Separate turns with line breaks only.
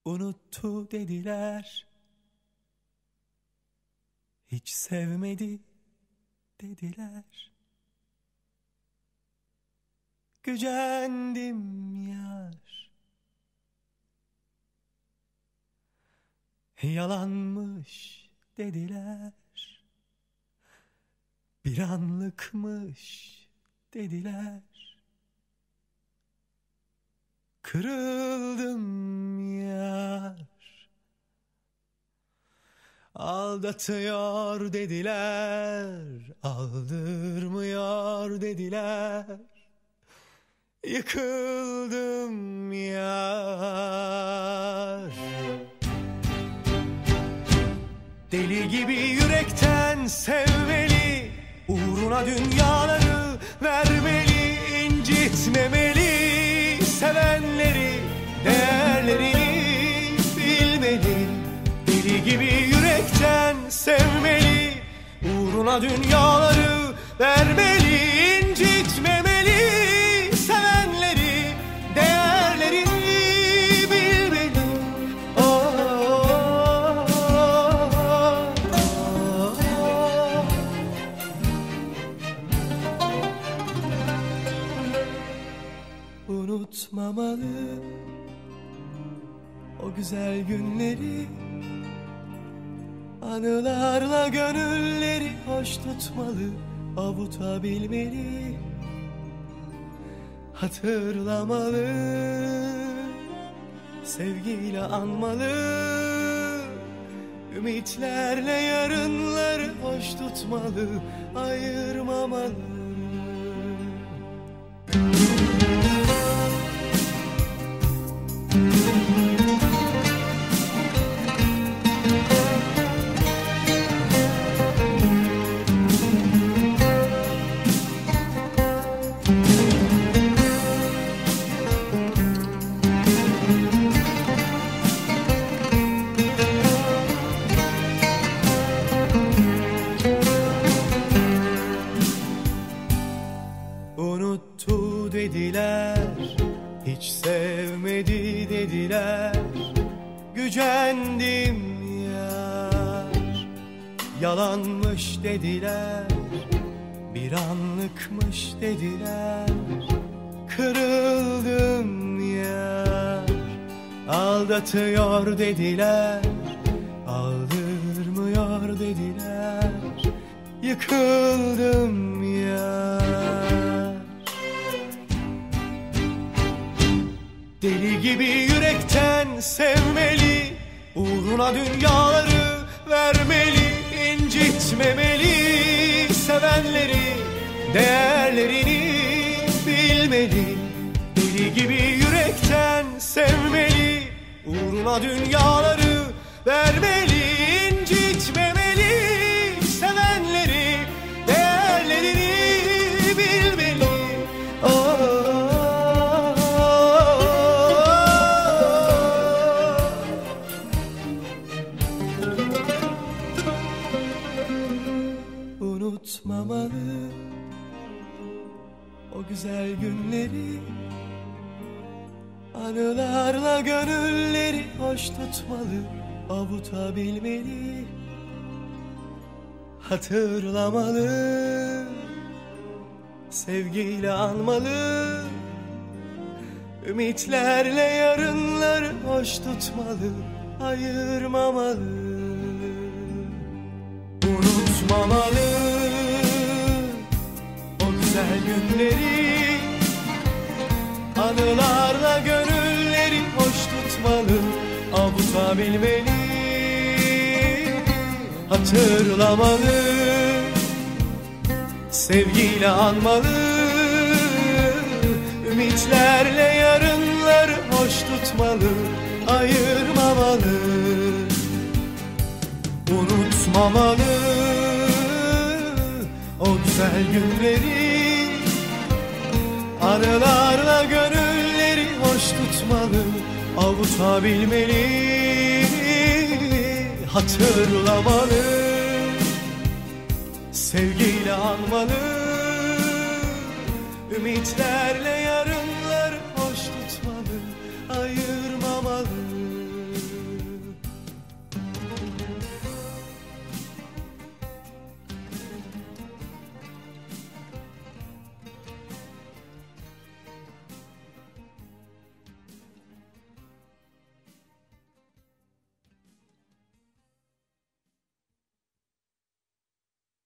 Unuttu dediler, hiç sevmedi dediler. Gücendim yar, yalanmış dediler. Bir anlıkmış dediler. Kırıldım yar, aldatıyor dediler, aldırmıyor dediler. Yıkıldım yar. Deli gibi yürekten sevmeli, uğruna dünyaları vermeli, incitmemeli. Sevenleri, değerlerini bilmeli. Deli gibi yürekten sevmeli, uğruna dünyaları vermeli, incitmemeli. Sevenleri, değerlerini bilmeli. Unutmamalı o güzel günleri, anılarla gönülleri hoş tutmalı, avutabilmeli, hatırlamalı, sevgiyle anmalı, ümitlerle yarınları hoş tutmalı, ayırmamalı. Unuttu dediler, hiç sevmedi dediler. Gücendim yar, yalanmış dediler, bir anlıkmış dediler. Kırıldım yar, aldatıyor dediler, aldırmıyor dediler. Yıkıldım yar. Deli gibi yürekten sevmeli, uğruna dünyaları vermeli, incitmemeli. Sevenleri, değerlerini bilmeli. Deli gibi yürekten sevmeli, uğruna dünyaları vermeli, incitmemeli. Sevenleri, değerlerini bilmeli. Unutmamalı o güzel günleri, anılarla gönülleri hoş tutmalı, avutabilmeli, hatırlamalı, sevgiyle anmalı, ümitlerle yarınları hoş tutmalı, ayırmamalı. Unutmamalı o güzel günleri, anılarla gönülleri hoş tutmalı, avutabilmeli, hatırlamalı, sevgiyle anmalı, ümitlerle yarınları hoş tutmalı, ayırmamalı. Unutmamalı o güzel günleri, anılarla gönülleri hoş tutmalı, avutabilmeli, hatırlamalı, sevgiyle anmalı, ümitlerle